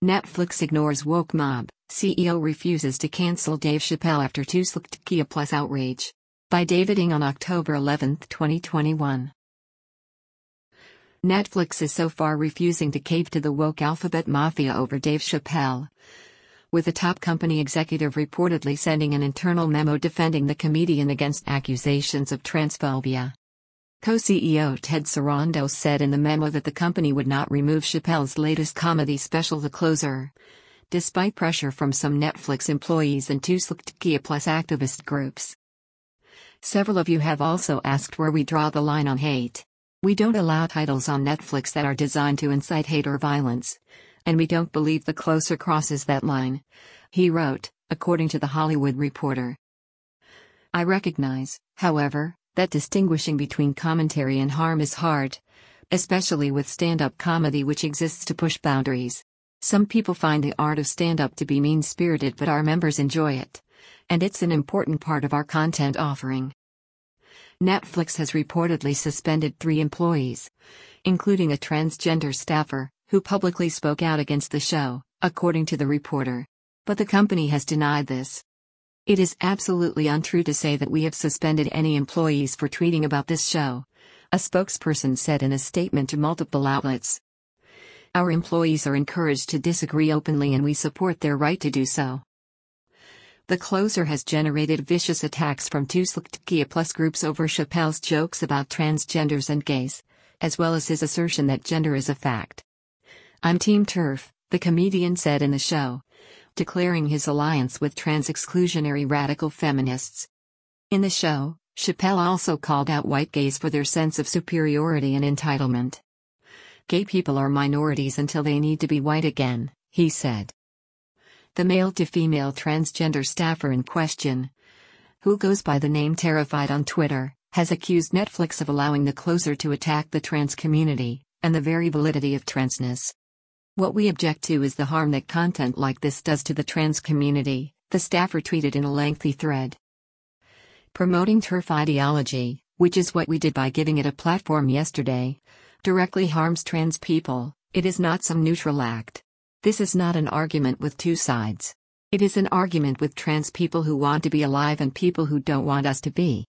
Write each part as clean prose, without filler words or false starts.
Netflix ignores woke mob, CEO refuses to cancel Dave Chappelle after Tuslkia Plus outrage. By David Ng on October 11, 2021. Netflix is so far refusing to cave to the woke alphabet mafia over Dave Chappelle, with a top company executive reportedly sending an internal memo defending the comedian against accusations of transphobia. Co-CEO Ted Sarandos said in the memo that the company would not remove Chappelle's latest comedy special The Closer, despite pressure from some Netflix employees and Tuslkia Plus activist groups. Several of you have also asked where we draw the line on hate. We don't allow titles on Netflix that are designed to incite hate or violence, and we don't believe The Closer crosses that line, he wrote, according to The Hollywood Reporter. I recognize, however, that distinguishing between commentary and harm is hard, especially with stand-up comedy which exists to push boundaries. Some people find the art of stand-up to be mean-spirited, but our members enjoy it, and it's an important part of our content offering. Netflix has reportedly suspended 3 employees, including a transgender staffer, who publicly spoke out against the show, according to the reporter. But the company has denied this. It is absolutely untrue to say that we have suspended any employees for tweeting about this show, a spokesperson said in a statement to multiple outlets. Our employees are encouraged to disagree openly and we support their right to do so. The Closer has generated vicious attacks from Tuslkia Plus groups over Chappelle's jokes about transgenders and gays, as well as his assertion that gender is a fact. I'm Team TERF, the comedian said in the show, declaring his alliance with trans-exclusionary radical feminists. In the show, Chappelle also called out white gays for their sense of superiority and entitlement. Gay people are minorities until they need to be white again, he said. The male-to-female transgender staffer in question, who goes by the name Terrified on Twitter, has accused Netflix of allowing The Closer to attack the trans community, and the very validity of transness. What we object to is the harm that content like this does to the trans community, the staffer tweeted in a lengthy thread. Promoting TERF ideology, which is what we did by giving it a platform yesterday, directly harms trans people. It is not some neutral act. This is not an argument with two sides. It is an argument with trans people who want to be alive and people who don't want us to be.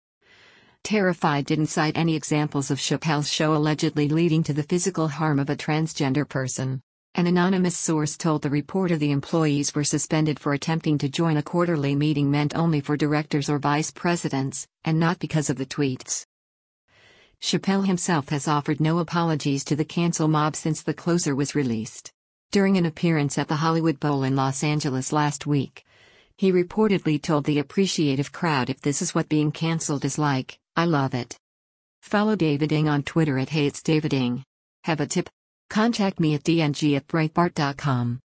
Terrified didn't cite any examples of Chappelle's show allegedly leading to the physical harm of a transgender person. An anonymous source told the reporter the employees were suspended for attempting to join a quarterly meeting meant only for directors or vice presidents, and not because of the tweets. Chappelle himself has offered no apologies to the cancel mob since The Closer was released. During an appearance at the Hollywood Bowl in Los Angeles last week, he reportedly told the appreciative crowd, "If this is what being canceled is like, I love it." Follow David Ng on Twitter @HatesDavidNg. Have a tip? Contact me at dng@breitbart.com.